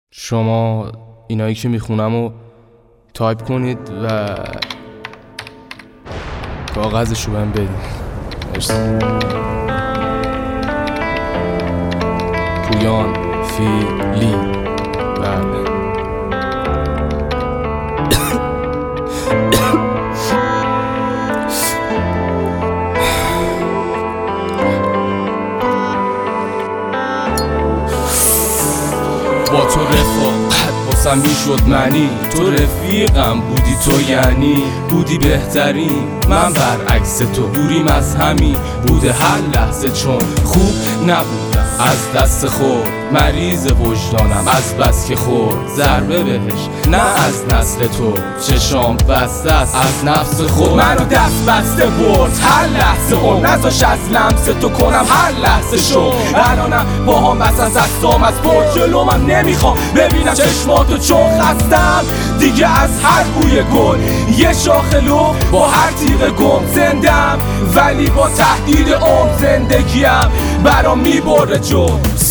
شما اینایی که میخونم رو تایپ کنید و کاغذشو بهم بدید. مرسی. پویان فیلی. بله. با تو رفاقت واسم میشد معنی، تو رفیقم بودی، تو یعنی بودی بهترین. من برعکس تو دوریم از همین بوده هر لحظه، چون خوب نبودم از دست خود، مریض وجدانم از بس که خورد ضربه بهش، نه از نسل تو. چشام بسته است از نفس خود، منو دست بسته برد هر لحظه اون، نذاش از لمس تو کنم هر لحظه شو. الانم با هم بس از دستام از برد جلومم، نمیخوام ببینم چشماتو چون خستم دیگه از هر بوی گل. یه شاخلو با هر تیغ گم زندم، ولی با تهدید عمر زندگیم برام میبره جو.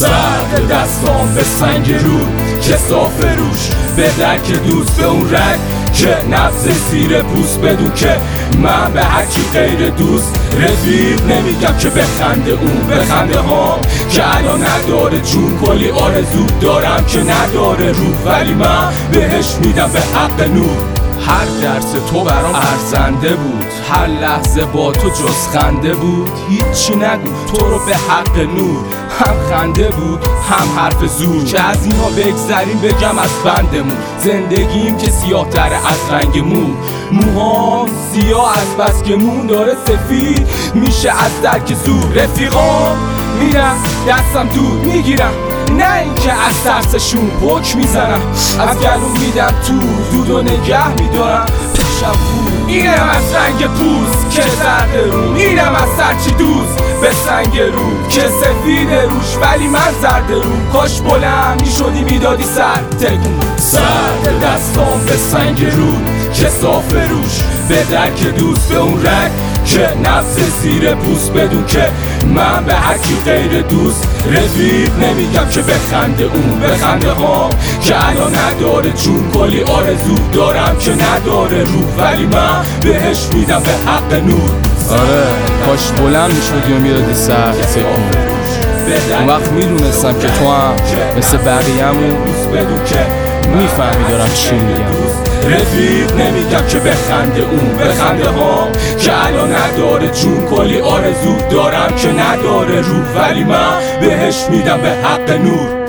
سرد دستام به سنگ رود که صاف روش به درک دوست، به اون رنگ که نبض زیر پوست. بدون که من به هرکی غیر دوست رفیق نمیگم که بخنده اون، بخنده ها که الان نداره جون. کلی آرزو دارم که نداره روح، ولی من بهش میدم به حق نور. هر درس تو برام ارزنده بود، هر لحظه با تو جز خنده بود. هیچی نگو تو رو به حق نور، هم خنده بود هم حرف زور. که از اینا بگذریم بگم از بندمون، زندگیم که سیاه تره از رنگ مو. موهام سیاه از بس که مون داره سفید میشه از درک زور. رفیقام میرم دستم دود میگیرم، نه اینکه از ترسشون پک میزنم. از گلوم میدم تو دودو نگه میدارم پیشم بود. اینم از رنگ پوست که زرد روم، اینم از سرچی دوست به سنگ رو که سفید روش، ولی من زرد روم. کاش بلند میشدی میدادی سر تکون. سرد دستام به سنگ رو که صاف روش به درک دوست، به اون رنگ که نفس زیر پوست. بدون که من به هرکی غیر دوست رفیق نمیگم که بخنده اون، بخنده ها که الان نداره جون. کلی آرزو دارم که نداره روح، ولی من بهش میدم به حق نور. آره کاش بلند میشدی و میدادی سر تکون. اون وقت میدونستم که تو هم مثل بقیه‌مون میفهمی دارم چی میگم. رفیق نمیگم که بخنده اون، بخنده ها که الان نداره جون. کلی آرزو دارم که نداره روح، ولی من بهش میدم به حق نور.